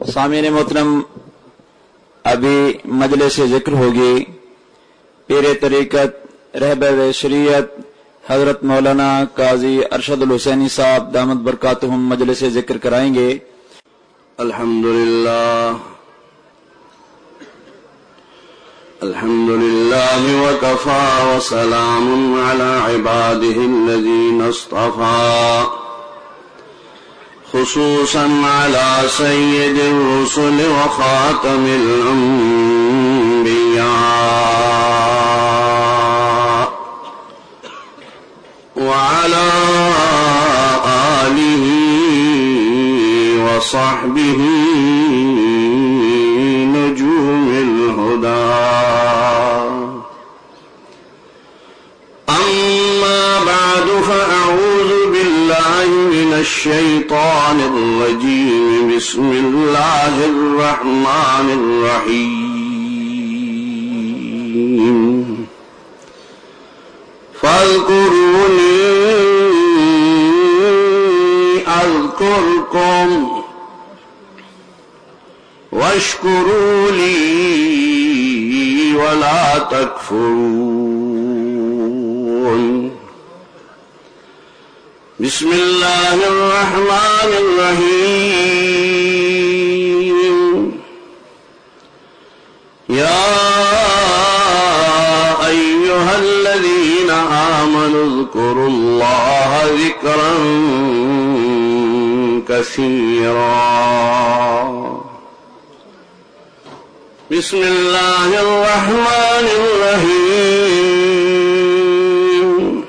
سامعین محترم، ابھی مجلس ذکر ہوگی۔ پیر طریقت رہبر شریعت حضرت مولانا قاضی ارشد الحسینی صاحب دامت برکاتہم مجلس ذکر کرائیں گے۔ الحمد لله وكفى وسلام على عباده الذين اصطفى، خصوصا على سيد الرسل وخاتم الأنبياء وعلى آله وصحبه نجوم الهدى، أما بعد فأعوذ بالله من الشيطان الرجيم، بسم الله الرحمن الرحيم، فاذكروني أذكركم واشكروا لي ولا تكفرون۔ بسم الله الرحمن الرحيم، يا أيها الذين آمنوا اذكروا الله ذكرا كثيرا۔ بسم الله الرحمن الرحيم،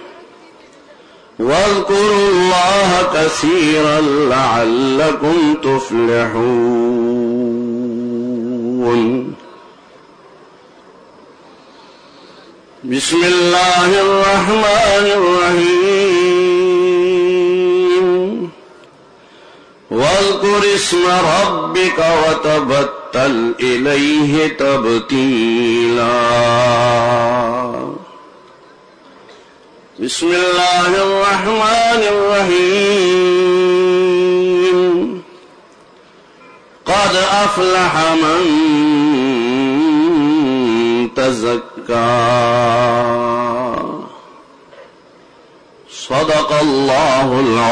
واذكروا الله كثيرا لعلكم تفلحون۔ بسم الله الرحمن الرحيم، واذكر اسم ربك وتبتل إليه تبتيلا۔ بسم الله الرحمن الرحيم، قد أفلح من تزكى، صدق الله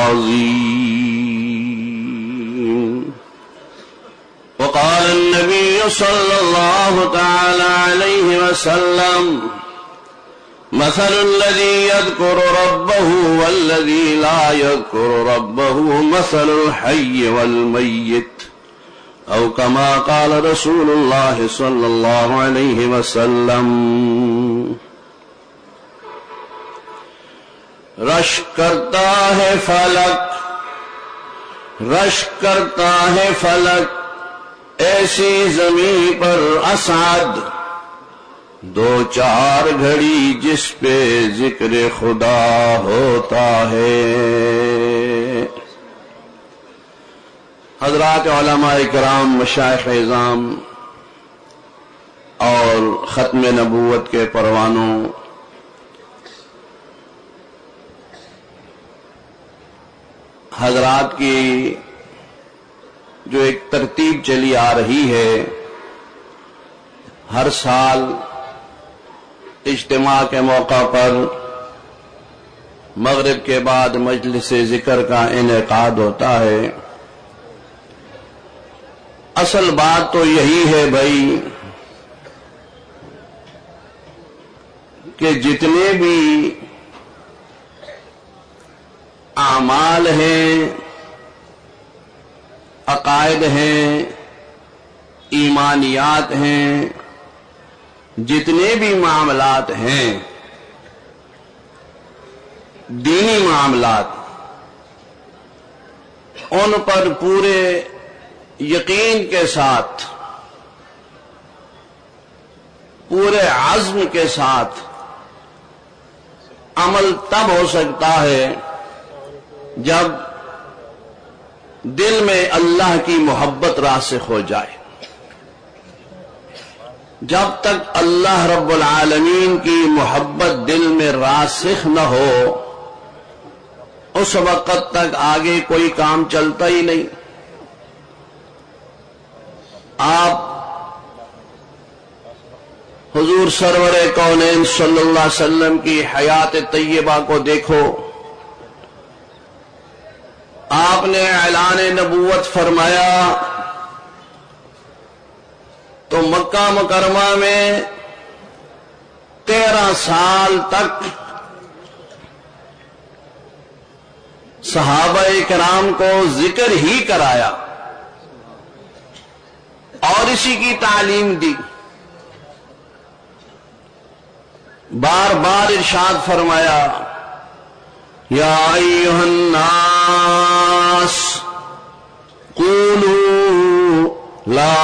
العظيم۔ وقال النبي صلى الله تعالى عليه وسلم، مثل الذي يذكر ربه والذي لا يذكر ربه مثل الحي والميت، أو كما قال رسول الله صلى الله عليه وسلم۔ رشک کرتا ہے فلک، رشک کرتا ہے فلک، ایسی زمین پر اسعد، دو چار گھڑی جس پہ ذکر خدا ہوتا ہے۔ حضرات علماء کرام، مشائخ اعظام اور ختم نبوت کے پروانوں، حضرات کی جو ایک ترتیب چلی آ رہی ہے، ہر سال اجتماع کے موقع پر مغرب کے بعد مجلس ذکر کا انعقاد ہوتا ہے۔ اصل بات تو یہی ہے بھائی کہ جتنے بھی اعمال ہیں، عقائد ہیں، ایمانیات ہیں، جتنے بھی معاملات ہیں، دینی معاملات، ان پر پورے یقین کے ساتھ، پورے عزم کے ساتھ عمل تب ہو سکتا ہے جب دل میں اللہ کی محبت راسخ ہو جائے۔ جب تک اللہ رب العالمین کی محبت دل میں راسخ نہ ہو، اس وقت تک آگے کوئی کام چلتا ہی نہیں۔ آپ حضور سرور کونین صلی اللہ علیہ وسلم کی حیات طیبہ کو دیکھو. آپ نے اعلان نبوت فرمایا تو مکہ مکرمہ میں 13 سال تک صحابہ کرام کو ذکر ہی کرایا اور اسی کی تعلیم دی. بار بار ارشاد فرمایا یا ایھا الناس قولوا لا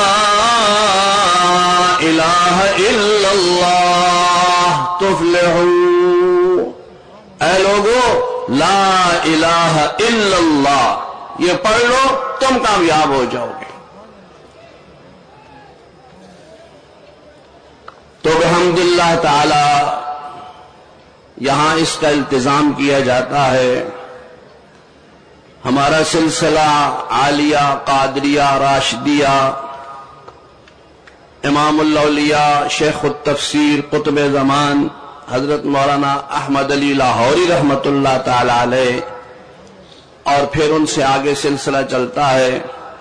الہ الا اللہ تفلحوا. اے لوگو لا الہ الا اللہ یہ پڑھ لو تم کامیاب ہو جاؤ گے. تو بحمد اللہ تعالی یہاں اس کا التزام کیا جاتا ہے. ہمارا سلسلہ عالیہ قادریہ راشدیہ امام الاولیاء شیخ التفسیر قطب زمان حضرت مولانا احمد علی لاہوری رحمت اللہ تعالی علیہ اور پھر ان سے آگے سلسلہ چلتا ہے.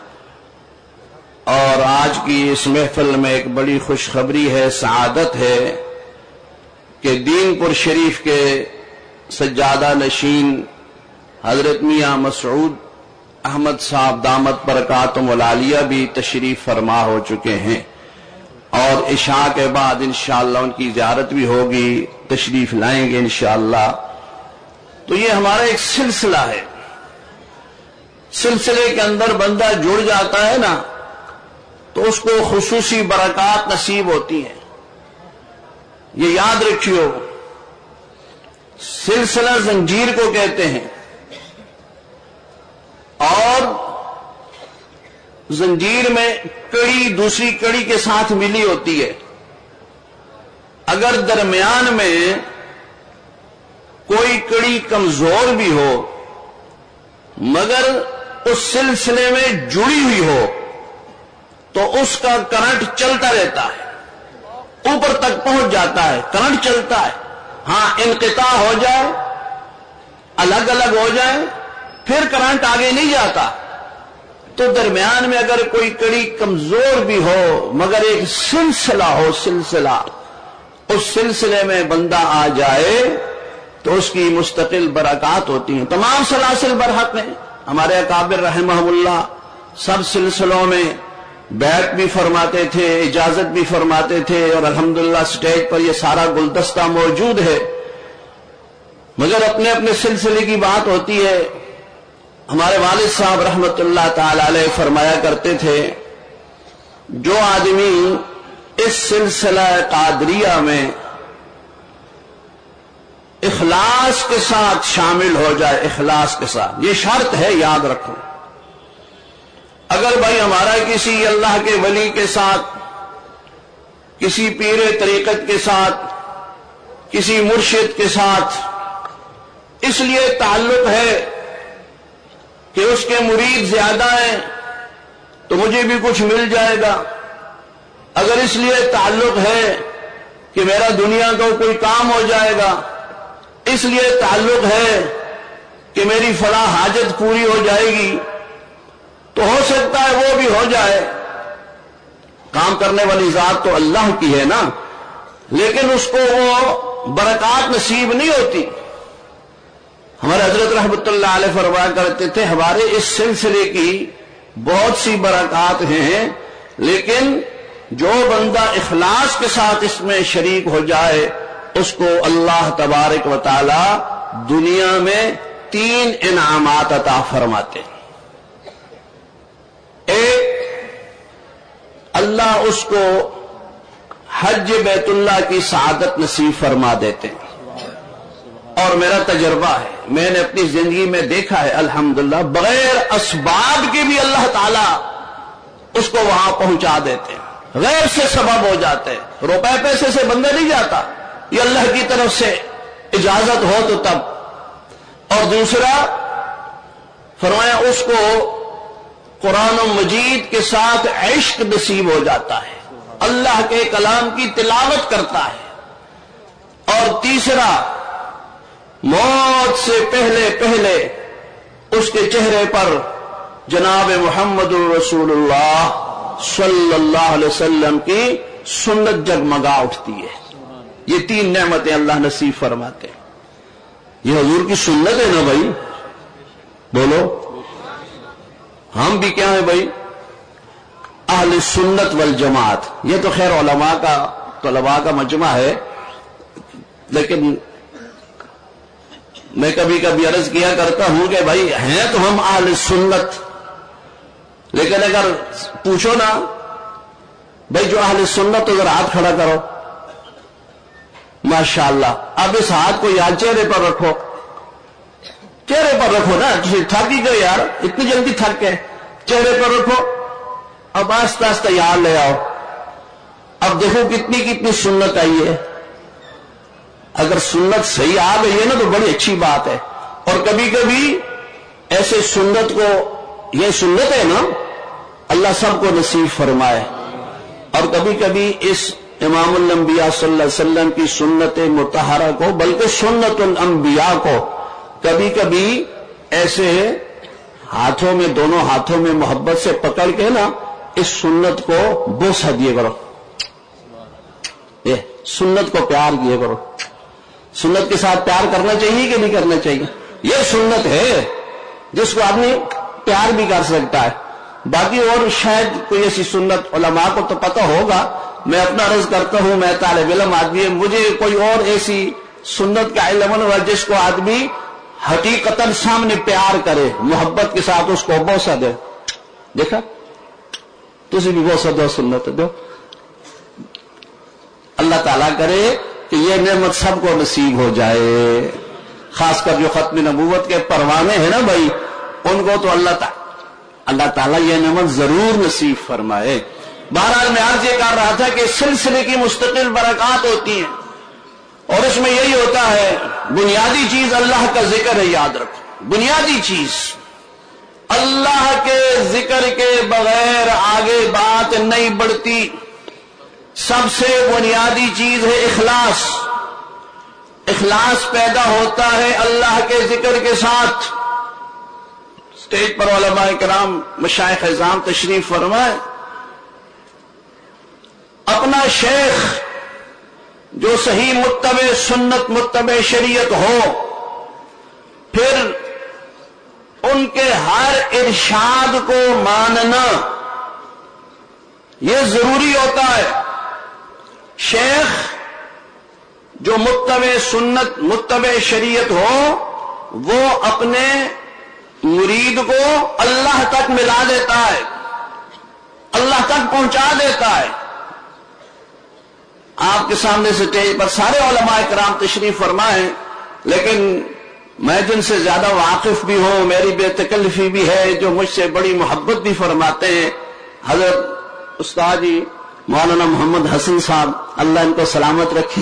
اور آج کی اس محفل میں ایک بڑی خوشخبری ہے، سعادت ہے کہ دین پور شریف کے سجادہ نشین حضرت میاں مسعود احمد صاحب دامت برکاتہم العالیہ بھی تشریف فرما ہو چکے ہیں اور عشاء کے بعد انشاءاللہ ان کی زیارت بھی ہوگی، تشریف لائیں گے انشاءاللہ. تو یہ ہمارا ایک سلسلہ ہے. سلسلے کے اندر بندہ جڑ جاتا ہے نا تو اس کو خصوصی برکات نصیب ہوتی ہیں. یہ یاد رکھیو، سلسلہ زنجیر کو کہتے ہیں اور زنجیر میں کڑی دوسری کڑی کے ساتھ ملی ہوتی ہے. اگر درمیان میں کوئی کڑی کمزور بھی ہو مگر اس سلسلے میں جڑی ہوئی ہو تو اس کا کرنٹ چلتا رہتا ہے، اوپر تک پہنچ جاتا ہے، کرنٹ چلتا ہے. ہاں انقطاع ہو جائے، الگ الگ ہو جائے، پھر کرنٹ آگے نہیں جاتا. تو درمیان میں اگر کوئی کڑی کمزور بھی ہو مگر ایک سلسلہ ہو، سلسلہ اس سلسلے میں بندہ آ جائے تو اس کی مستقل برکات ہوتی ہیں. تمام سلاسل برحق ہیں. ہمارے اکابر رحمہ اللہ سب سلسلوں میں بیعت بھی فرماتے تھے، اجازت بھی فرماتے تھے اور الحمدللہ سٹیج پر یہ سارا گلدستہ موجود ہے. مگر اپنے اپنے سلسلے کی بات ہوتی ہے. ہمارے والد صاحب رحمت اللہ تعالی علیہ فرمایا کرتے تھے جو آدمی اس سلسلہ قادریہ میں اخلاص کے ساتھ شامل ہو جائے، اخلاص کے ساتھ، یہ شرط ہے یاد رکھو. اگر بھائی ہمارا کسی اللہ کے ولی کے ساتھ، کسی پیر طریقت کے ساتھ، کسی مرشد کے ساتھ اس لیے تعلق ہے کہ اس کے مرید زیادہ ہیں تو مجھے بھی کچھ مل جائے گا، اگر اس لیے تعلق ہے کہ میرا دنیا کا کوئی کام ہو جائے گا، اس لیے تعلق ہے کہ میری فلاں حاجت پوری ہو جائے گی، تو ہو سکتا ہے وہ بھی ہو جائے. کام کرنے والی ذات تو اللہ کی ہے نا، لیکن اس کو وہ برکات نصیب نہیں ہوتی. ہمارے حضرت رحمت اللہ علیہ فرمایا کرتے تھے ہمارے اس سلسلے کی بہت سی برکات ہیں، لیکن جو بندہ اخلاص کے ساتھ اس میں شریک ہو جائے اس کو اللہ تبارک و تعالی دنیا میں 3 انعامات عطا فرماتے ہیں. ایک، اللہ اس کو حج بیت اللہ کی سعادت نصیب فرما دیتے ہیں. اور میرا تجربہ ہے، میں نے اپنی زندگی میں دیکھا ہے الحمدللہ بغیر اسباب کے بھی اللہ تعالیٰ اس کو وہاں پہنچا دیتے ہیں، غیر سے سبب ہو جاتے ہیں. روپے پیسے سے بندہ نہیں جاتا، یہ اللہ کی طرف سے اجازت ہو تو تب. اور دوسرا فرمایا اس کو قرآن مجید کے ساتھ عشق نصیب ہو جاتا ہے، اللہ کے کلام کی تلاوت کرتا ہے، اور تیسرا موت سے پہلے پہلے اس کے چہرے پر جناب محمد رسول اللہ صلی اللہ علیہ وسلم کی سنت جگمگا اٹھتی ہے۔ یہ تین نعمتیں اللہ نصیب فرماتے ہیں۔ یہ حضور کی سنت ہے نا بھائی، بولو ہم بھی کیا ہیں بھائی؟ اہل سنت والجماعت۔ یہ تو خیر علماء کا طلباء کا مجمع ہے، لیکن میں کبھی کبھی عرض کیا کرتا ہوں کہ بھائی ہیں تو ہم اہل سنت، لیکن اگر پوچھو نا بھائی جو اہل سنت تو ذرا ہاتھ کھڑا کرو، ماشاءاللہ۔ اب اس ہاتھ کو یاد چہرے پر رکھو، چہرے پر رکھو نا، تھک ہی گئے یار، اتنی جلدی تھک گئے، چہرے پر رکھو، اب آہستہ آہستہ یاد لے آؤ۔ اب دیکھو کتنی کتنی سنت آئی ہے۔ اگر سنت صحیح آ گئی ہے نا تو بڑی اچھی بات ہے، اور کبھی کبھی ایسے سنت کو، یہ سنت ہے نا، اللہ سب کو نصیب فرمائے، اور کبھی کبھی اس امام الانبیاء صلی اللہ علیہ وسلم کی سنت مطہرہ کو، بلکہ سنت الانبیاء کو کبھی کبھی ایسے ہاتھوں میں، دونوں ہاتھوں میں محبت سے پکڑ کے نا اس سنت کو بوسہ دیے کرو، یہ سنت کو پیار کیے کرو۔ سنت کے ساتھ پیار کرنا چاہیے کہ نہیں کرنا چاہیے؟ یہ سنت ہے جس کو آدمی پیار بھی کر سکتا ہے۔ باقی اور شاید کوئی ایسی سنت علماء کو تو پتہ ہوگا، میں اپنا عرض کرتا ہوں، میں طالب علم آدمی، مجھے کوئی اور ایسی سنت کا علم ہوا جس کو آدمی حقیقتاً سامنے پیار کرے، محبت کے ساتھ اس کو بوسہ دے۔ دیکھا تسی بھی بوسہ دو، سنت دو۔ اللہ تعالیٰ کرے کہ یہ نعمت سب کو نصیب ہو جائے، خاص کر جو ختم نبوت کے پروانے ہیں نا بھائی، ان کو تو اللہ تعالیٰ یہ نعمت ضرور نصیب فرمائے۔ بہرحال میں آج یہ کہہ رہا تھا کہ سلسلے کی مستقل برکات ہوتی ہیں، اور اس میں یہی ہوتا ہے، بنیادی چیز اللہ کا ذکر ہے، یاد رکھو، بنیادی چیز اللہ کے ذکر کے بغیر آگے بات نہیں بڑھتی۔ سب سے بنیادی چیز ہے اخلاص۔ اخلاص پیدا ہوتا ہے اللہ کے ذکر کے ساتھ۔ اسٹیج پر علماء کرام، مشائخ اعظام تشریف فرمائے، اپنا شیخ جو صحیح متبع سنت، متبع شریعت ہو، پھر ان کے ہر ارشاد کو ماننا یہ ضروری ہوتا ہے۔ شیخ جو متبع سنت، متبع شریعت ہو، وہ اپنے مرید کو اللہ تک ملا دیتا ہے، اللہ تک پہنچا دیتا ہے۔ آپ کے سامنے سے اسٹیج پر سارے علماء کرام تشریف فرمائیں، لیکن میں جن سے زیادہ واقف بھی ہوں، میری بے تکلفی بھی ہے، جو مجھ سے بڑی محبت بھی فرماتے ہیں، حضرت استاد جی مولانا محمد حسن صاحب، اللہ ان کو سلامت رکھے۔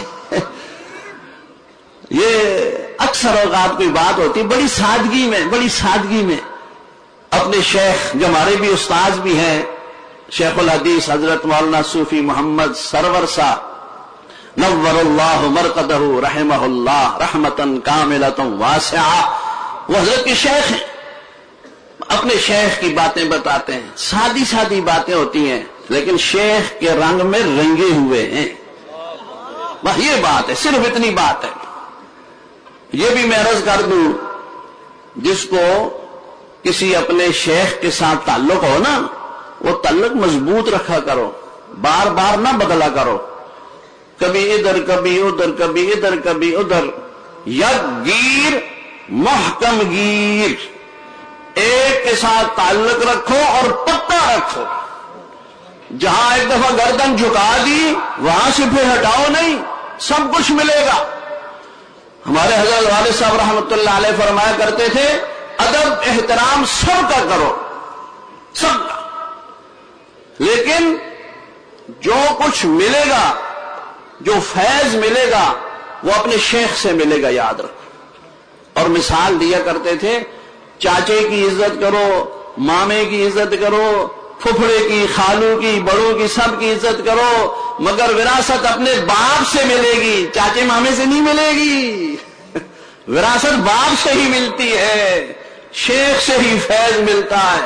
یہ اکثر اوقات کوئی بات ہوتی بڑی سادگی میں اپنے شیخ جو ہمارے بھی استاذ بھی ہیں، شیخ الحدیث حضرت مولانا صوفی محمد سرور صاحب نور اللہ مرقدہ رحمہ اللہ رحمتاً کاملۃ واسعہ، وہ حضرت کے شیخ ہیں، اپنے شیخ کی باتیں بتاتے ہیں، سادی باتیں ہوتی ہیں، لیکن شیخ کے رنگ میں رنگے ہوئے ہیں۔ بس یہ بات ہے، صرف اتنی بات ہے۔ یہ بھی میں عرض کر دوں، جس کو کسی اپنے شیخ کے ساتھ تعلق ہو نا، وہ تعلق مضبوط رکھا کرو، بار بار نہ بدلا کرو، کبھی ادھر کبھی ادھر، کبھی ادھر کبھی ادھر، یک گیر محکم گیر، ایک کے ساتھ تعلق رکھو اور پکا رکھو۔ جہاں ایک دفعہ گردن جھکا دی، وہاں سے پھر ہٹاؤ نہیں، سب کچھ ملے گا۔ ہمارے حضرت والد صاحب رحمۃ اللہ علیہ فرمایا کرتے تھے، ادب احترام سب کا کرو، سب کا، لیکن جو کچھ ملے گا، جو فیض ملے گا، وہ اپنے شیخ سے ملے گا، یاد رکھو۔ اور مثال دیا کرتے تھے، چاچے کی عزت کرو، مامے کی عزت کرو، پھپھڑے کی، خالو کی، بڑوں کی، سب کی عزت کرو، مگر وراثت اپنے باپ سے ملے گی، چاچے مامے سے نہیں ملے گی۔ وراثت باپ سے ہی ملتی ہے، شیخ سے ہی فیض ملتا ہے۔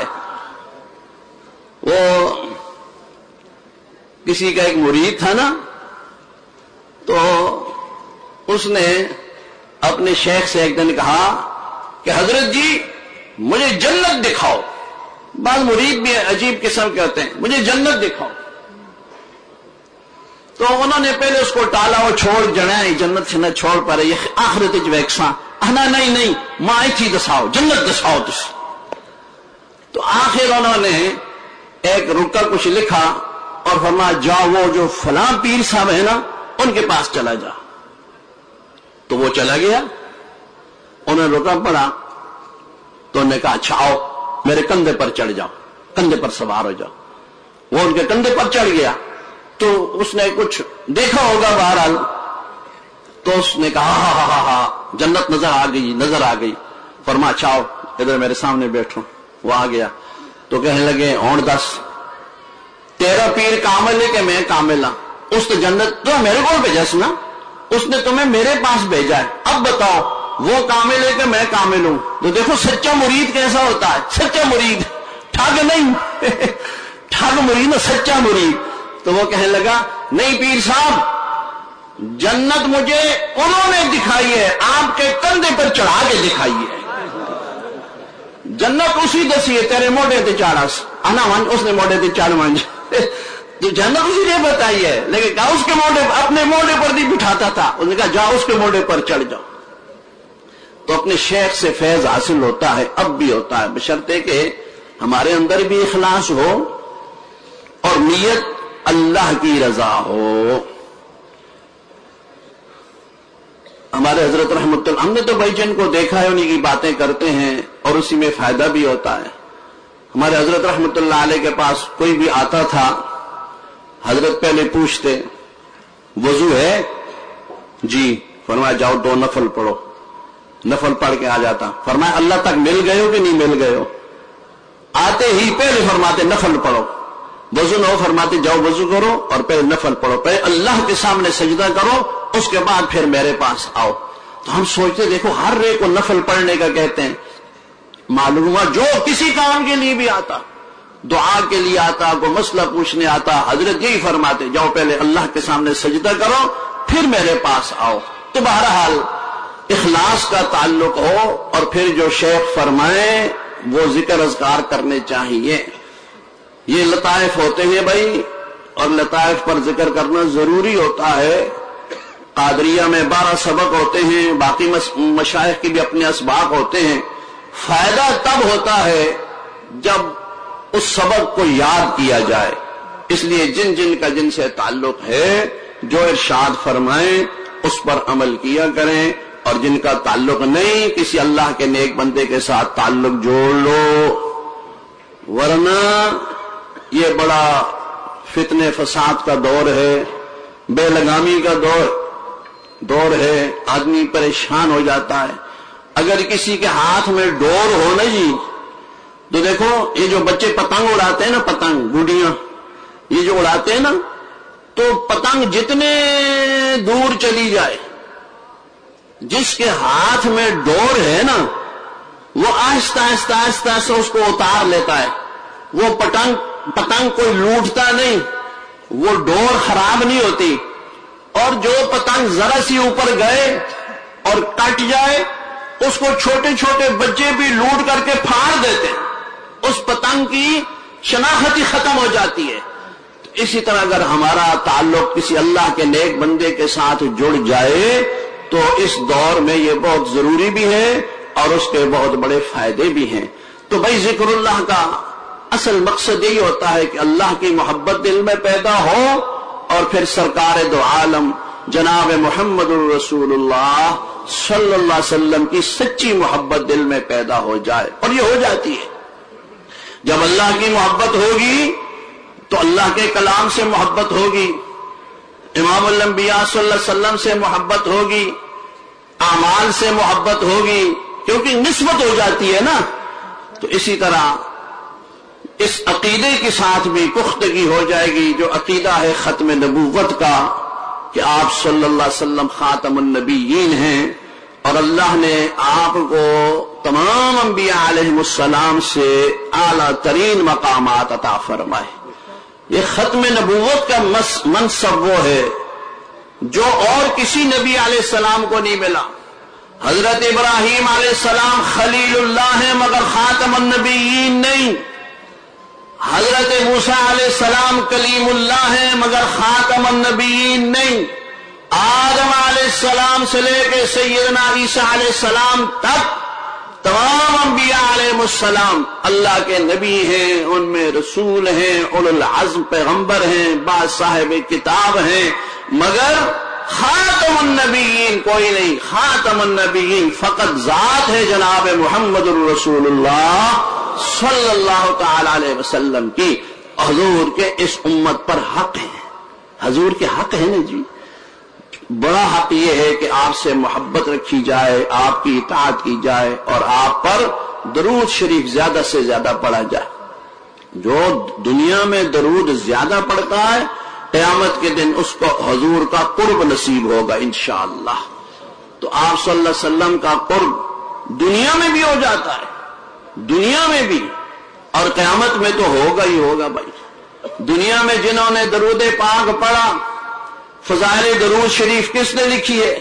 وہ کسی کا ایک مرید تھا نا، تو اس نے اپنے شیخ سے ایک دن کہا کہ حضرت جی مجھے جنت دکھاؤ۔ بعض مرید بھی عجیب قسم کے ہوتے ہیں، مجھے جنت دکھاؤ۔ تو انہوں نے پہلے اس کو ٹالا، وہ چھوڑ جنا جنت سے نہ چھوڑ پا رہی ہے، آخرت ویکساں نہیں ماں ایتھی دساؤ، جنت دساؤ تسی۔ تو آخر انہوں نے ایک رکا کچھ لکھا اور فرمایا جاؤ وہ جو فلاں پیر صاحب ہے نا ان کے پاس چلا جا۔ تو وہ چلا گیا، انہوں نے رکا پڑھا تو انہوں نے کہا اچھا آؤ میرے کندھے پر چڑھ جاؤ، کندھے پر سوار ہو جاؤ۔ وہ ان کے کندھے پر چڑھ گیا تو اس نے کچھ دیکھا ہوگا بہرحال، تو اس نے کہا ہاں جنت نظر آ گئی۔ فرمایا اچھا آؤ ادھر میرے سامنے بیٹھو۔ وہ آ گیا تو کہنے لگے ہون دس تیرا پیر کامل ہے کہ میں کامل ہاں؟ اس نے جنت تو میرے کو بھیجا سنا، اس نے تمہیں میرے پاس بھیجا ہے، اب بتاؤ وہ کامل ہے کہ میں کامل ہوں؟ تو دیکھو سچا مرید کیسا ہوتا ہے، سچا مرید، ٹھگ نہیں ٹھگ مرید نہ، سچا مرید۔ تو وہ کہنے لگا نہیں پیر صاحب جنت مجھے انہوں نے دکھائی ہے، آپ کے کندھے پر چڑھا کے دکھائی ہے۔ جنت اسی دسی ہے تیرے موڈے تے چاڑس انا ون، اس نے موڈے تے چڑھ ونج تو جنت اسی نے بتائی ہے، لیکن کہا اس کے موڈے اپنے موڈے پر نہیں بٹھاتا تھا، اس نے کہا جا اس کے موڈے پر چڑھ جاؤ۔ تو اپنے شیخ سے فیض حاصل ہوتا ہے، اب بھی ہوتا ہے، بشرطے کہ ہمارے اندر بھی اخلاص ہو اور نیت اللہ کی رضا ہو۔ ہمارے حضرت رحمت اللہ، ہم نے تو بھائی جن کو دیکھا ہے انہی کی باتیں کرتے ہیں اور اسی میں فائدہ بھی ہوتا ہے۔ ہمارے حضرت رحمت اللہ علیہ کے پاس کوئی بھی آتا تھا، حضرت پہلے پوچھتے وضو ہے جی؟ فرمایا جاؤ 2 نفل پڑھو، نفل پڑھ کے آ جاتا۔ فرمایا اللہ تک مل گئے ہو کہ نہیں مل گئے ہو؟ آتے ہی پہلے فرماتے نفل پڑھو، وضو نہ ہو فرماتے جاؤ وضو کرو اور پہلے نفل پڑھو، پہلے اللہ کے سامنے سجدہ کرو اس کے بعد پھر میرے پاس آؤ۔ تو ہم سوچتے دیکھو ہر ایک کو نفل پڑھنے کا کہتے ہیں، معلوم ہوا جو کسی کام کے لیے بھی آتا، دعا کے لیے آتا، کوئی مسئلہ پوچھنے آتا، حضرت یہی فرماتے جاؤ پہلے اللہ کے سامنے سجدہ کرو پھر میرے پاس آؤ۔ تو بہرحال اخلاص کا تعلق ہو اور پھر جو شیخ فرمائے وہ ذکر اذکار کرنے چاہیے۔ یہ لطائف ہوتے ہیں بھائی، اور لطائف پر ذکر کرنا ضروری ہوتا ہے۔ قادریہ میں 12 سبق ہوتے ہیں، باقی مشائخ کے بھی اپنے اسباق ہوتے ہیں۔ فائدہ تب ہوتا ہے جب اس سبق کو یاد کیا جائے، اس لیے جن جن کا جن سے تعلق ہے جو ارشاد فرمائیں اس پر عمل کیا کریں، اور جن کا تعلق نہیں کسی اللہ کے نیک بندے کے ساتھ تعلق جوڑ لو، ورنہ یہ بڑا فتنے فساد کا دور ہے، بے لگامی کا دور ہے، آدمی پریشان ہو جاتا ہے۔ اگر کسی کے ہاتھ میں ڈور ہو نا جی، تو دیکھو یہ جو بچے پتنگ اڑاتے ہیں نا، پتنگ گڈیاں یہ جو اڑاتے ہیں نا، تو پتنگ جتنے دور چلی جائے جس کے ہاتھ میں ڈور ہے نا وہ آہستہ آہستہ آہستہ آہستہ اس کو اتار لیتا ہے۔ وہ پتنگ کوئی لوٹتا نہیں، وہ ڈور خراب نہیں ہوتی، اور جو پتنگ ذرا سی اوپر گئے اور کٹ جائے اس کو چھوٹے چھوٹے بچے بھی لوٹ کر کے پھاڑ دیتے ہیں، اس پتنگ کی شناخت ہی ختم ہو جاتی ہے۔ اسی طرح اگر ہمارا تعلق کسی اللہ کے نیک بندے کے ساتھ جڑ جائے تو اس دور میں یہ بہت ضروری بھی ہے اور اس کے بہت بڑے فائدے بھی ہیں۔ تو بھائی ذکر اللہ کا اصل مقصد یہی ہوتا ہے کہ اللہ کی محبت دل میں پیدا ہو اور پھر سرکار دو عالم جناب محمد الرسول اللہ صلی اللہ علیہ وسلم کی سچی محبت دل میں پیدا ہو جائے، اور یہ ہو جاتی ہے۔ جب اللہ کی محبت ہوگی تو اللہ کے کلام سے محبت ہوگی، امام الانبیاء صلی اللہ علیہ وسلم سے محبت ہوگی، اعمال سے محبت ہوگی، کیونکہ نسبت ہو جاتی ہے نا۔ تو اسی طرح اس عقیدے کے ساتھ بھی پختگی ہو جائے گی جو عقیدہ ہے ختم نبوت کا کہ آپ صلی اللہ علیہ وسلم خاتم النبیین ہیں اور اللہ نے آپ کو تمام انبیاء علیہم السلام سے اعلیٰ ترین مقامات عطا فرمائے. یہ ختم نبوت کا منصب وہ ہے جو اور کسی نبی علیہ السلام کو نہیں ملا. حضرت ابراہیم علیہ السلام خلیل اللہ ہیں مگر خاتم النبیین نہیں. حضرت موسیٰ علیہ السلام کلیم اللہ ہیں مگر خاتم النبیین نہیں. آدم علیہ السلام سے لے کے سیدنا عیسیٰ علیہ السلام تک تمام انبیاء علیہ السلام اللہ کے نبی ہیں، ان میں رسول ہیں، اولو العزم پیغمبر ہیں، بعض صاحب کتاب ہیں، مگر خاتم النبیین کوئی نہیں. خاتم النبیین فقط ذات ہے جناب محمد الرسول اللہ صلی اللہ تعالی علیہ وسلم کی. حضور کے اس امت پر حق ہے، حضور کے حق ہے نا جی. بڑا حق یہ ہے کہ آپ سے محبت رکھی جائے، آپ کی اطاعت کی جائے اور آپ پر درود شریف زیادہ سے زیادہ پڑھا جائے. جو دنیا میں درود زیادہ پڑھتا ہے قیامت کے دن اس کو حضور کا قرب نصیب ہوگا انشاءاللہ. تو آپ صلی اللہ علیہ وسلم کا قرب دنیا میں بھی ہو جاتا ہے، دنیا میں بھی، اور قیامت میں تو ہوگا ہی ہوگا بھائی. دنیا میں جنہوں نے درود پاک پڑھا، فضائل درود شریف کس نے لکھی ہے؟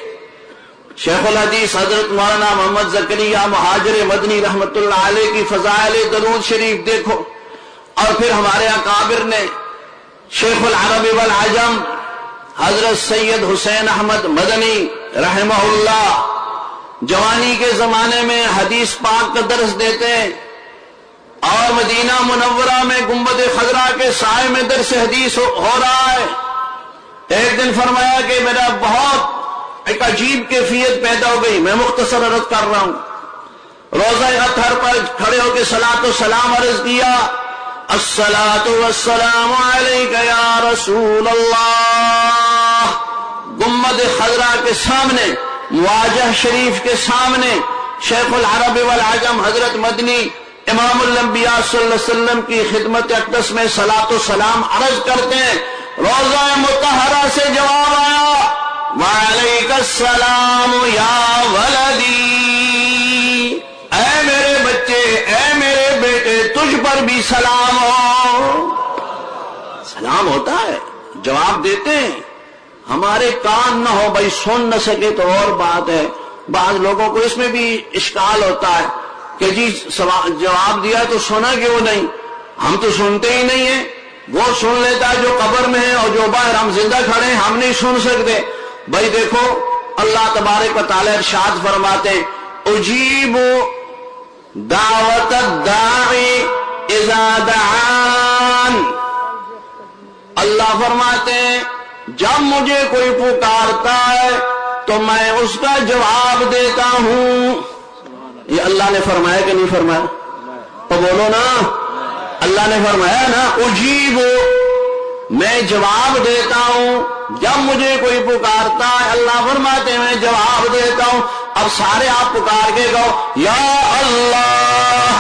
شیخ الحدیث حضرت مولانا محمد زکریا مہاجر مدنی رحمت اللہ علیہ کی فضائل درود شریف دیکھو. اور پھر ہمارے اکابر نے شیخ العرب والعجم حضرت سید حسین احمد مدنی رحمہ اللہ جوانی کے زمانے میں حدیث پاک کا درس دیتے ہیں اور مدینہ منورہ میں گنبد خضرا کے سائے میں درس حدیث ہو رہا ہے. ایک دن فرمایا کہ میرا بہت ایک عجیب کیفیت پیدا ہو گئی، میں مختصر عرض کر رہا ہوں. روضہ اطہر پر کھڑے ہو کے صلاۃ و سلام عرض کیا، الصلاۃ والسلام علیک یا رسول اللہ. گنبد خضرا کے سامنے، مواجہ شریف کے سامنے شیخ العرب والعجم حضرت مدنی امام الانبیاء صلی اللہ علیہ وسلم کی خدمت اقدس میں صلاۃ و سلام عرض کرتے ہیں. روضہ مطہرہ سے جواب آیا، وعلیک السلام یا ولدی، اے میرے بچے، اے میرے بیٹے، تجھ پر بھی سلام ہو. سلام ہوتا ہے، جواب دیتے ہیں. ہمارے کان نہ ہو بھائی، سن نہ سکے تو اور بات ہے. بعض لوگوں کو اس میں بھی اشکال ہوتا ہے کہ جی جواب دیا تو سنا کیوں نہیں؟ ہم تو سنتے ہی نہیں ہیں. وہ سن لیتا ہے جو قبر میں ہے اور جو باہر ہم زندہ کھڑے ہیں ہم نہیں سن سکتے. بھائی دیکھو اللہ تبارک و تعالی ارشاد فرماتے ہیں، اجیب دعوت الداعی اذا دعان. اللہ فرماتے ہیں جب مجھے کوئی پکارتا ہے تو میں اس کا جواب دیتا ہوں. یہ اللہ نے فرمایا کہ نہیں فرمایا؟ تو بولو نا، اللہ نے فرمایا نا، اجیب، میں جواب دیتا ہوں جب مجھے کوئی پکارتا ہے. اللہ فرماتے ہیں میں جواب دیتا ہوں. اب سارے آپ پکار کے کہو یا اللہ.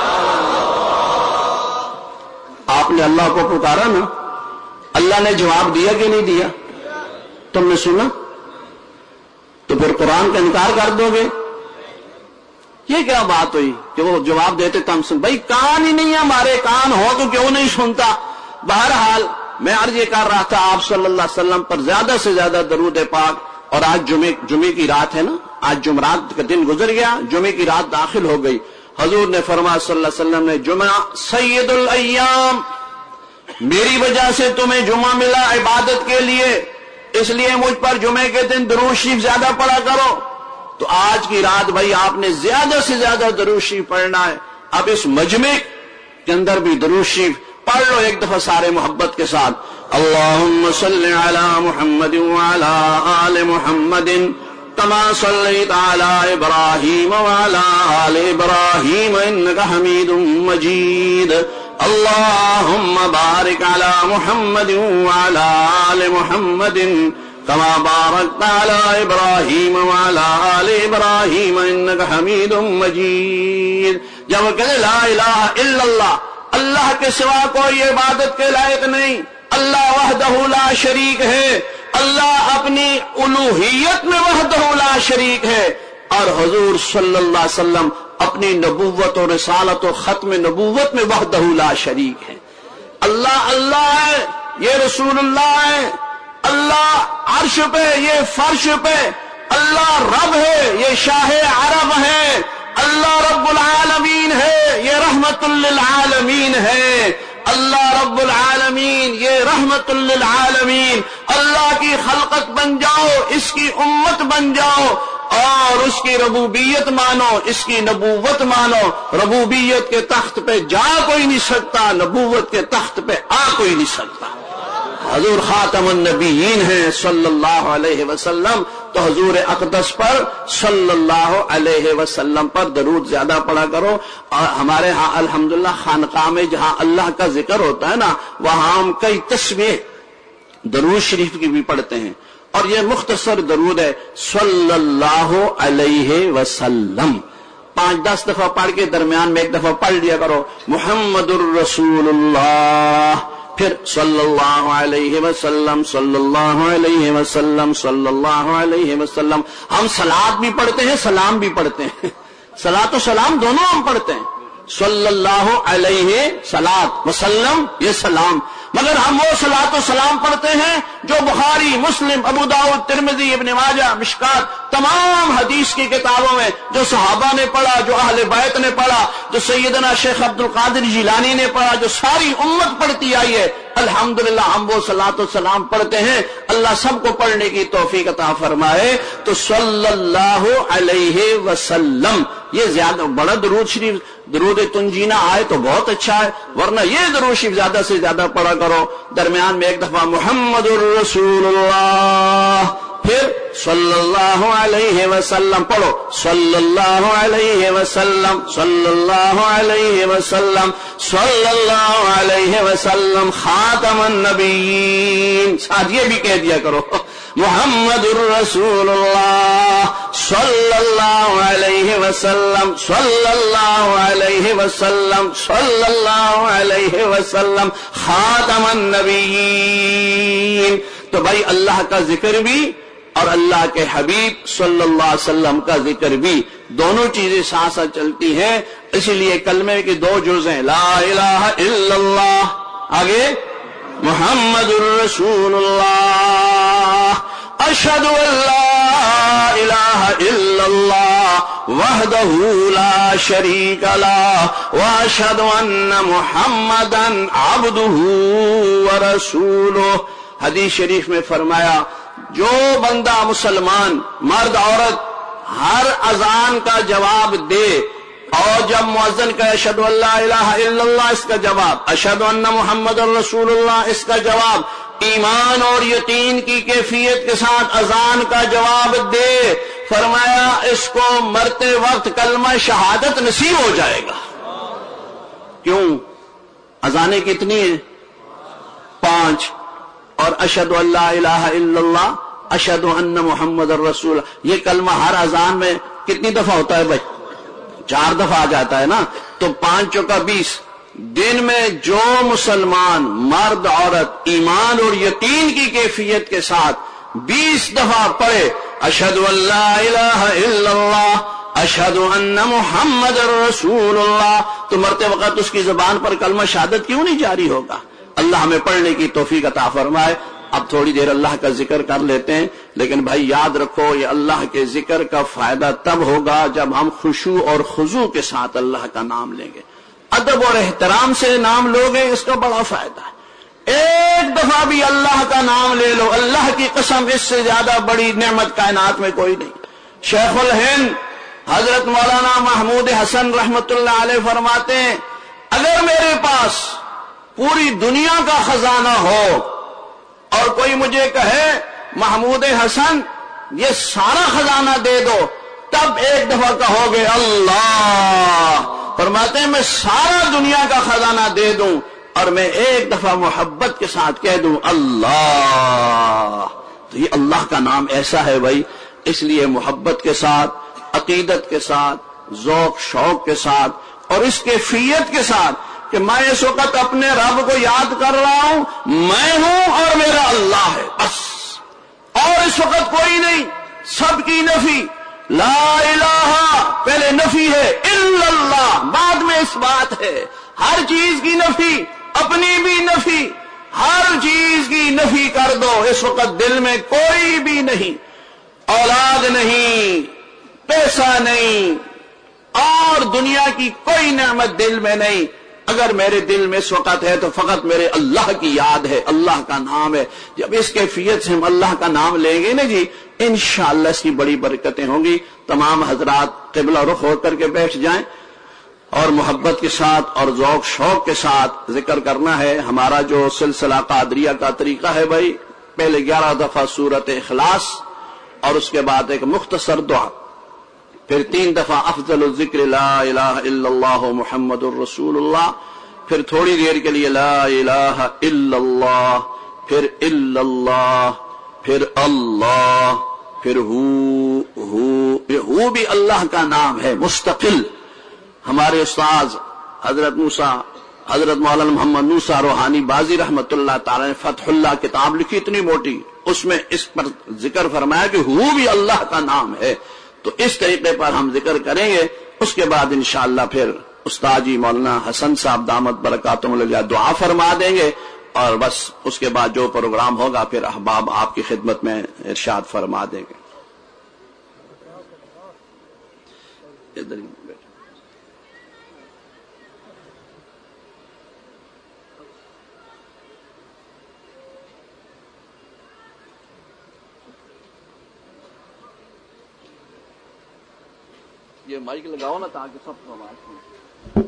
آپ نے اللہ کو پکارا نا، اللہ نے جواب دیا کہ نہیں دیا؟ تم نے سنا تو پھر قرآن کا انکار کر دو گے؟ یہ کیا بات ہوئی کہ وہ جواب دیتے تو ہم سن؟ بھائی کان ہی نہیں ہے ہمارے، کان ہو تو کیوں نہیں سنتا؟ بہرحال میں عرض یہ کر رہا تھا آپ صلی اللہ علیہ وسلم پر زیادہ سے زیادہ درود پاک. اور آج جمعے کی رات ہے نا، آج جمعرات کا دن گزر گیا، جمعے کی رات داخل ہو گئی. حضور نے فرمایا صلی اللہ علیہ وسلم نے، جمعہ سید الایام، میری وجہ سے تمہیں جمعہ ملا عبادت کے لیے، اس لیے مجھ پر جمعے کے دن درود شریف زیادہ پڑھا کرو. تو آج کی رات بھائی آپ نے زیادہ سے زیادہ درود شریف پڑھنا ہے. اب اس مجمع کے اندر بھی درود شریف پڑھ لو ایک دفعہ سارے محبت کے ساتھ. اللہم صلی علی محمد وعلی آل محمد کما صلیت علی ابراہیم وعلی آل ابراہیم انک حمید مجید. اللہم بارک علی محمد وعلی آل محمد کما بارکت علی ابراہیم وعلی آل ابراہیم انک حمید مجید. جب وہ کہتے لا الہ الا اللہ اللہ کے سوا کوئی عبادت کے لائق نہیں، اللہ وحدہ لا شریک ہے، اللہ اپنی الوہیت میں وحدہ لا شریک ہے، اور حضور صلی اللہ علیہ وسلم اپنی نبوت و رسالت و ختم نبوت میں وحدہ لا شریک ہے۔ اللہ اللہ ہے، یہ رسول اللہ ہے، اللہ عرش پہ، یہ فرش پہ، اللہ رب ہے، یہ شاہ عرب ہے، اللہ رب العالمین ہے، یہ رحمت للعالمین ہے، اللہ رب العالمین یہ رحمت للعالمین۔ اللہ کی خلقت بن جاؤ، اس کی امت بن جاؤ، اور اس کی ربوبیت مانو، اس کی نبوت مانو۔ ربوبیت کے تخت پہ جا کوئی نہیں سکتا، نبوت کے تخت پہ آ کوئی نہیں سکتا۔ حضور خاتم النبیین ہیں صلی اللہ علیہ وسلم، تو حضور اقدس پر صلی اللہ علیہ وسلم پر درود زیادہ پڑھا کرو۔ اور ہمارے ہاں الحمدللہ خانقاہ میں جہاں اللہ کا ذکر ہوتا ہے نا، وہاں ہم کئی تسبیح درود شریف کی بھی پڑھتے ہیں، اور یہ مختصر درود ہے صلی اللہ علیہ وسلم، 5-10 دفعہ پڑھ کے درمیان میں ایک دفعہ پڑھ لیا کرو، محمد الرسول اللہ، پھر صلی اللہ علیہ وسلم، صلی اللہ علیہ وسلم، صلی اللہ علیہ وسلم۔ ہم صلاۃ بھی پڑھتے ہیں، سلام بھی پڑھتے ہیں، صلاۃ و سلام دونوں ہم پڑھتے ہیں، صلی اللہ علیہ صلاۃ وسلم یہ سلام، مگر ہم وہ صلاۃ و سلام پڑھتے ہیں جو بخاری، مسلم، ابو داؤد، ترمذی، ابن ماجہ، مشکات، تمام حدیث کی کتابوں میں جو صحابہ نے پڑھا، جو اہل بیت نے پڑھا، جو سیدنا شیخ عبد القادر جیلانی نے پڑھا، جو ساری امت پڑھتی آئی ہے، الحمدللہ ہم وہ صلاۃ و سلام پڑھتے ہیں۔ اللہ سب کو پڑھنے کی توفیق عطا فرمائے۔ تو صلی اللہ علیہ وسلم یہ زیادہ بڑا درود شریف، درود تنجینا آئے تو بہت اچھا ہے، ورنہ یہ درود شریف زیادہ سے زیادہ پڑھا کرو۔ درمیان میں ایک دفعہ محمد الرسول اللہ، پھر صلی اللہ علیہ وسلم پڑھو، صلی اللہ علیہ وسلم، صلی اللہ علیہ وسلم، صلی اللہ علیہ وسلم، خاتم النبیین۔ ساتھ یہ بھی کہہ دیا کرو محمد الرسول اللہ صلی اللہ علیہ وسلم، صلی اللہ علیہ وسلم، صلی اللہ علیہ وسلم، خاتم النبیین۔ تو بھائی اللہ کا ذکر بھی اور اللہ کے حبیب صلی اللہ علیہ وسلم کا ذکر بھی، دونوں چیزیں ساتھ ساتھ چلتی ہیں۔ اسی لیے کلمے کے 2 جز ہیں، لا الہ الا اللہ، آگے محمد الرسول اللہ، اشہد ان لا الہ الا اللہ وحدہ لا شریک لہ واشہد ان محمدا عبدہ ورسولہ۔ حدیث شریف میں فرمایا جو بندہ مسلمان مرد عورت ہر اذان کا جواب دے، اور جب مؤذن کا اشہد ان لا الہ الا اللہ اس کا جواب، اشہد ان محمد رسول اللہ اس کا جواب، ایمان اور یقین کی کیفیت کے ساتھ اذان کا جواب دے، فرمایا اس کو مرتے وقت کلمہ شہادت نصیب ہو جائے گا۔ کیوں؟ اذانیں کتنی ہیں؟ 5، اور اشہد ان لا الہ الا اللہ، اشہد ان محمد الرسول، یہ کلمہ ہر اذان میں کتنی دفعہ ہوتا ہے بھائی؟ 4 دفعہ آ جاتا ہے نا، تو 5 چوکا 20۔ دن میں جو مسلمان مرد عورت ایمان اور یقین کی کیفیت کے ساتھ 20 دفعہ پڑھے اشہد ان لا الہ الا اللہ، اشہد ان محمد الرسول اللہ، تو مرتے وقت اس کی زبان پر کلمہ شہادت کیوں نہیں جاری ہوگا؟ اللہ ہمیں پڑھنے کی توفیق عطا فرمائے۔ اب تھوڑی دیر اللہ کا ذکر کر لیتے ہیں، لیکن بھائی یاد رکھو یہ اللہ کے ذکر کا فائدہ تب ہوگا جب ہم خشوع اور خضوع کے ساتھ اللہ کا نام لیں گے، ادب اور احترام سے نام لوگے، اس کا بڑا فائدہ ہے۔ ایک دفعہ بھی اللہ کا نام لے لو، اللہ کی قسم اس سے زیادہ بڑی نعمت کائنات میں کوئی نہیں۔ شیخ الہند حضرت مولانا محمود حسن رحمت اللہ علیہ فرماتے ہیں اگر میرے پاس پوری دنیا کا خزانہ ہو اور کوئی مجھے کہے محمود حسن یہ سارا خزانہ دے دو، تب ایک دفعہ کہو گے اللہ، فرماتے ہیں میں سارا دنیا کا خزانہ دے دوں اور میں ایک دفعہ محبت کے ساتھ کہہ دوں اللہ، تو یہ اللہ کا نام ایسا ہے بھائی، اس لیے محبت کے ساتھ، عقیدت کے ساتھ، ذوق شوق کے ساتھ اور اس کیفیت کے ساتھ کہ میں اس وقت اپنے رب کو یاد کر رہا ہوں، میں ہوں اور میرا اللہ ہے، بس، اور اس وقت کوئی نہیں، سب کی نفی، لا الہ پہلے نفی ہے، الا اللہ بعد میں اس بات ہے، ہر چیز کی نفی، اپنی بھی نفی، ہر چیز کی نفی کر دو۔ اس وقت دل میں کوئی بھی نہیں، اولاد نہیں، پیسہ نہیں، اور دنیا کی کوئی نعمت دل میں نہیں۔ اگر میرے دل میں اس وقت ہے تو فقط میرے اللہ کی یاد ہے، اللہ کا نام ہے۔ جب اس کیفیت سے ہم اللہ کا نام لیں گے نا جی، انشاءاللہ اس کی بڑی برکتیں ہوں گی۔ تمام حضرات قبلہ رخ ہو کر کے بیٹھ جائیں اور محبت کے ساتھ اور ذوق شوق کے ساتھ ذکر کرنا ہے۔ ہمارا جو سلسلہ قادریہ کا طریقہ ہے بھائی، پہلے 11 دفعہ سورت اخلاص اور اس کے بعد ایک مختصر دعا، پھر 3 دفعہ افضل الذکر لا الہ الا اللہ محمد الرسول اللہ، پھر تھوڑی دیر کے لیے لا الہ الا اللہ، پھر الا اللہ، پھر اللہ، پھر ہو بھی اللہ کا نام ہے مستقل۔ ہمارے استاذ حضرت مولانا محمد موسیٰ روحانی بازی رحمت اللہ تعالی نے فتح اللہ کتاب لکھی اتنی موٹی، اس میں اس پر ذکر فرمایا کہ ہو بھی اللہ کا نام ہے۔ تو اس طریقے پر ہم ذکر کریں گے، اس کے بعد انشاءاللہ پھر استاد جی مولانا حسن صاحب دامت برکاتہم العالیہ دعا فرما دیں گے، اور بس اس کے بعد جو پروگرام ہوگا پھر احباب آپ کی خدمت میں ارشاد فرما دیں گے۔ یہ مائک لگاؤ نا تاکہ سب کو آواز سنے۔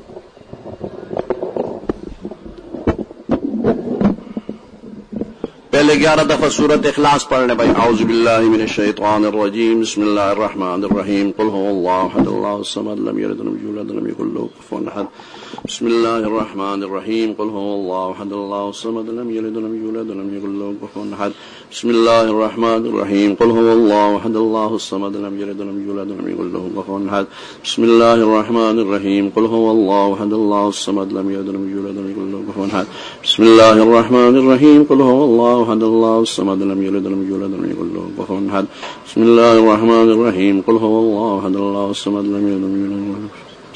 پہلے 11 دفعہ سورت اخلاص پڑھنے بھائی۔ اعوذ باللہ من الشیطان الرجیم، بسم اللہ الرحمن الرحیم، قل هو اللہ احد اللہ الصمد لم یلد ولم یولد ولم یکن له کفوا احد، بسم اللہ الرحمن الرحیم، قل هو اللہ احد اللہ الصمد لم یلد ولم یولد ولم یکن له کفوا احد، بسم اللہ الرحمن الرحیم، قل هو اللہ احد اللہ الصمد لم یلد ولم یولد ولم یکن له کفوا احد، بسم اللہ الرحمن الرحیم، قل هو اللہ احد اللہ الصمد لم یلد ولم یولد ولم یکن له کفوا احد، بسم اللہ الرحمن الرحیم، قل هو اللہ احد اللہ الصمد لم یلد ولم یولد ولم یکن له کفوا احد، بسم اللہ الرحمن الرحیم، قل هو اللہ احد اللہ الصمد لم یلد ولم یولد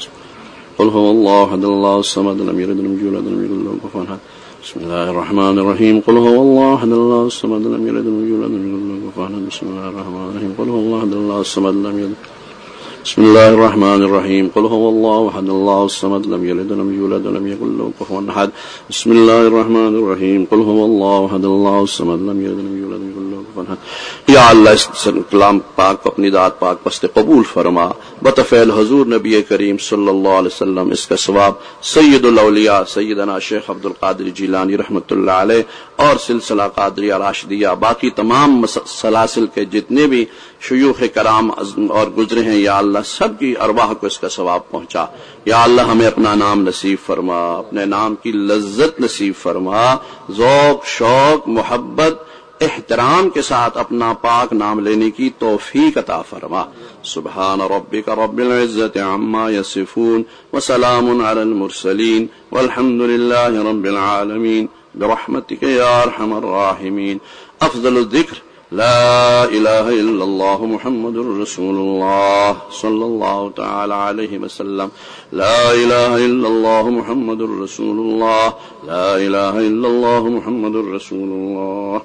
قل هو اللہ احد اللہ الصمد لم یلد ولم یولد ولم یکن له کفوا احد، بسم اللہ الرحمن الرحیم، قل هو اللہ احد اللہ الصمد لم یلد ولم یولد ولم یکن له کفوا احد، بسم اللہ الرحمن الرحیم، قل هو اللہ احد اللہ الصمد لم یلد بسم اللہ الرحمن الرحیم، قل هو اللہ احد اللہ الصمد لم یلد ولم یولد ولم یکن له کفوا احد، بسم اللہ الرحمن الرحیم، قل هو اللہ احد اللہ الصمد لم یلد ولم یولد ولم یکن له کفوا احد۔ یا اللہ اس کلام پاک کو اپنی ذات پاک پست قبول فرما، بطفیل حضور نبی کریم صلی اللہ علیہ وسلم اس کا ثواب سید الاولیاء سیدنا شیخ عبد القادر جیلانی رحمۃ اللہ علیہ اور سلسلہ قادریہ راشدیہ باقی تمام سلاسل کے جتنے بھی شیوخ کرام اور گزرے ہیں، یا اللہ سب کی ارواح کو اس کا ثواب پہنچا۔ یا اللہ ہمیں اپنا نام نصیب فرما، اپنے نام کی لذت نصیب فرما، ذوق شوق محبت احترام کے ساتھ اپنا پاک نام لینے کی توفیق عطا فرما۔ سبحان ربک رب العزت عما یصفون وسلام علی المرسلین والحمد للہ رب العالمین برحمتک یا ارحم الراحمین۔ افضل الذکر لا الہ الا اللہ محمد الرسول اللہ صلی اللہ تعالی علیہ وسلم، لا الہ الا اللہ محمد الرسول اللہ، لا الہ الا اللہ محمد الرسول اللہ،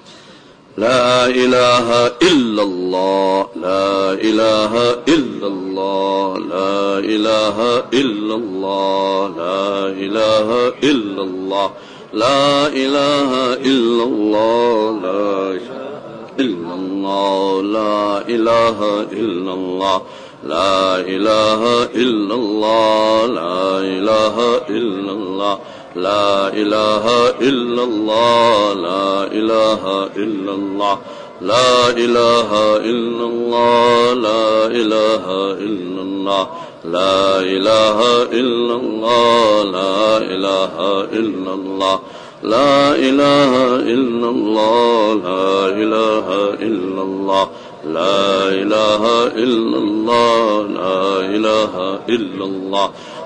لا الہ الا اللہ، لا الہ الا اللہ، لا الہ الا اللہ، لا الہ الا اللہ، لا الہ الا اللہ، لا الہ الا اللہ، لا الہ الا اللہ، لا الہ الا اللہ، لا الہ الا اللہ، لا الہ الا اللہ، لا الہ الا اللہ، لا الہ الا اللہ، لا الہ الا اللہ، لا الہ الا اللہ، لا الہ الا اللہ، لا الہ الا اللہ، لا الہ الا اللہ، لا الہ الا اللہ،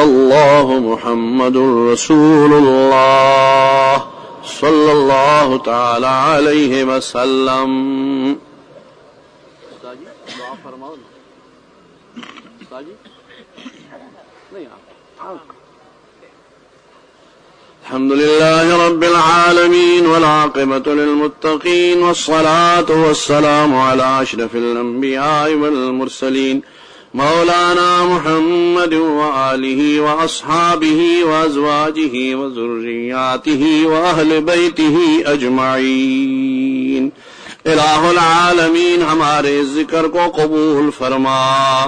الله محمد رسول الله صلى الله تعالى عليه وسلم. الحمد لله رب العالمين والعاقبة للمتقين والصلاة والسلام على أشرف الأنبياء والمرسلين مولانا محمد وآله وأصحابه وأزواجه وذرياته وأهل بيته أجمعين. الہ العالمین ہمارے ذکر کو قبول فرما.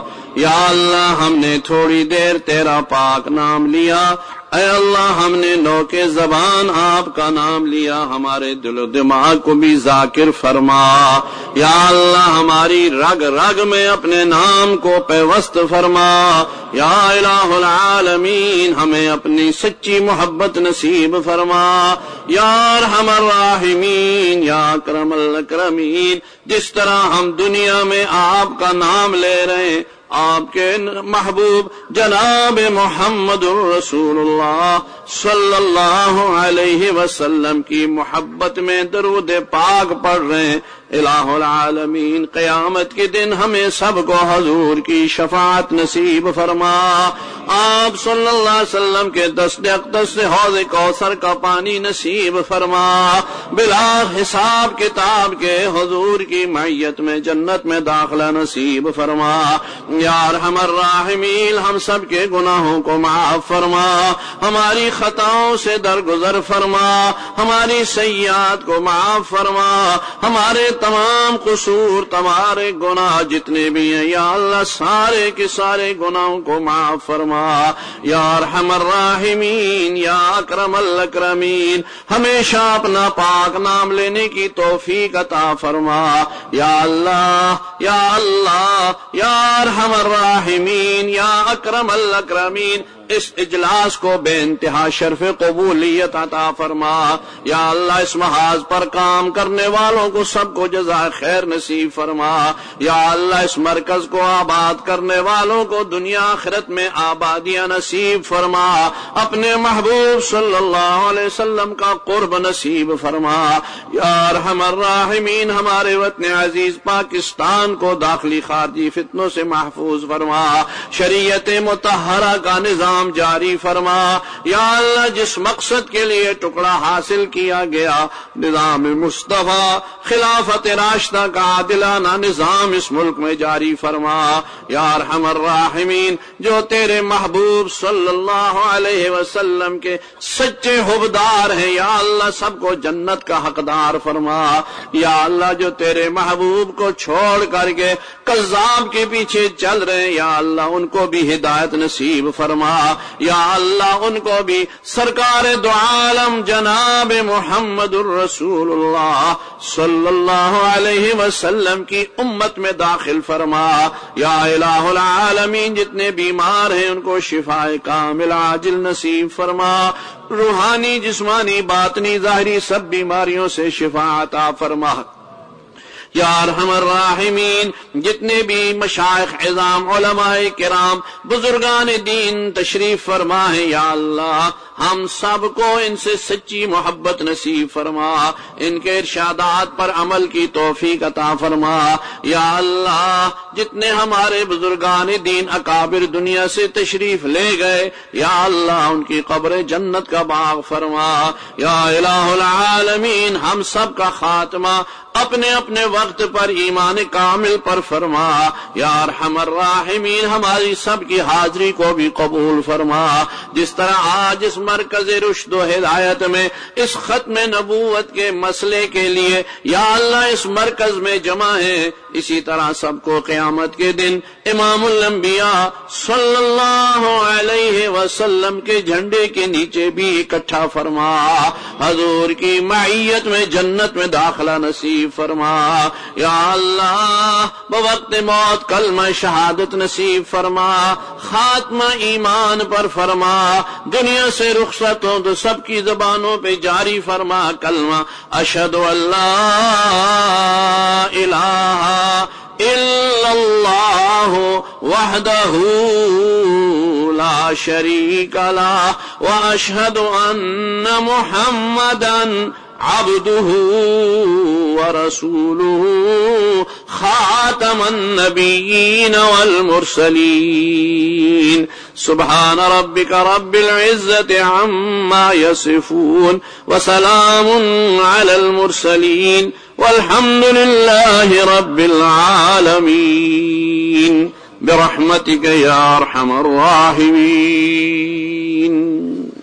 یا اللہ ہم نے تھوڑی دیر تیرا پاک نام لیا، اے اللہ ہم نے نوکے زبان آپ کا نام لیا، ہمارے دل و دماغ کو بھی ذاکر فرما. یا اللہ ہماری رگ رگ میں اپنے نام کو پیوست فرما. یا الہ العالمین ہمیں اپنی سچی محبت نصیب فرما. یا ارحم الراحمین یا اکرم الاکرمین، جس طرح ہم دنیا میں آپ کا نام لے رہے ہیں، آپ کے محبوب جناب محمد رسول اللہ صلی اللہ علیہ وسلم کی محبت میں درود پاک پڑھ رہے ہیں. الہ العالمین قیامت کے دن ہمیں سب کو حضور کی شفاعت نصیب فرما. آپ صلی اللہ علیہ وسلم کے دست اقدس سے حوض کوثر کا پانی نصیب فرما. بلا حساب کتاب کے حضور کی معیت میں جنت میں داخلہ نصیب فرما. یا ارحم الراحمین ہم سب کے گناہوں کو معاف فرما، ہماری خطاؤں سے درگزر فرما، ہماری سیئات کو معاف فرما، ہمارے تمام قصور تمہارے گناہ جتنے بھی ہیں یا اللہ سارے کے سارے گناہوں کو معاف فرما. یا ارحم الراحمین یا اکرم الاکرمین ہمیشہ اپنا پاک نام لینے کی توفیق عطا فرما. یا اللہ یا اللہ یا ارحم الراحمین یا اکرم الاکرمین اس اجلاس کو بے انتہا شرف قبولیت عطا فرما. یا اللہ اس محاذ پر کام کرنے والوں کو سب کو جزائے خیر نصیب فرما. یا اللہ اس مرکز کو آباد کرنے والوں کو دنیا آخرت میں آبادیاں نصیب فرما. اپنے محبوب صلی اللہ علیہ وسلم کا قرب نصیب فرما. یا ارحم الراحمین ہمارے وطن عزیز پاکستان کو داخلی خارجی فتنوں سے محفوظ فرما. شریعت مطہرہ کا نظام جاری فرما. یا اللہ جس مقصد کے لیے ٹکڑا حاصل کیا گیا نظام مصطفیٰ خلافت راشدہ کا عادلانہ نظام اس ملک میں جاری فرما. یا ارحم الراحمین جو تیرے محبوب صلی اللہ علیہ وسلم کے سچے حبدار ہیں یا اللہ سب کو جنت کا حقدار فرما. یا اللہ جو تیرے محبوب کو چھوڑ کر کے کذاب کے پیچھے چل رہے ہیں یا اللہ ان کو بھی ہدایت نصیب فرما. یا اللہ ان کو بھی سرکار دو عالم جناب محمد الرسول اللہ صلی اللہ علیہ وسلم کی امت میں داخل فرما. یا الہ العالمین جتنے بیمار ہیں ان کو شفاء کامل عاجل نصیب فرما. روحانی جسمانی باطنی ظاہری سب بیماریوں سے شفا عطا فرما. یا ارحم الراحمین جتنے بھی مشائخ عظام علماء کرام بزرگان دین تشریف فرما ہے یا اللہ ہم سب کو ان سے سچی محبت نصیب فرما. ان کے ارشادات پر عمل کی توفیق عطا فرما. یا اللہ جتنے ہمارے بزرگان دین اکابر دنیا سے تشریف لے گئے یا اللہ ان کی قبر جنت کا باغ فرما. یا الہ العالمین ہم سب کا خاتمہ اپنے اپنے وقت پر ایمان کامل پر فرما. یا ارحم الراحمین ہماری سب کی حاضری کو بھی قبول فرما. جس طرح آج اس مرکز رشد و ہدایت میں اس ختم نبوت کے مسئلے کے لیے یا اللہ اس مرکز میں جمع ہیں اسی طرح سب کو قیامت کے دن امام الانبیاء صلی اللہ علیہ وسلم کے جھنڈے کے نیچے بھی اکٹھا فرما. حضور کی معیت میں جنت میں داخلہ نصیب فرما. یا اللہ بوقت موت کلمہ شہادت نصیب فرما. خاتمہ ایمان پر فرما. دنیا سے رخصت ہوں تو سب کی زبانوں پہ جاری فرما کلمہ اشہد ان لا الہ الا اللہ وحدہ لا شريك له وأشهد أن محمدا عبده ورسوله خاتم النبيين والمرسلين سبحان ربك رب العزة عما يصفون وسلام على المرسلين والحمد لله رب العالمين برحمتك يا أرحم الراحمين.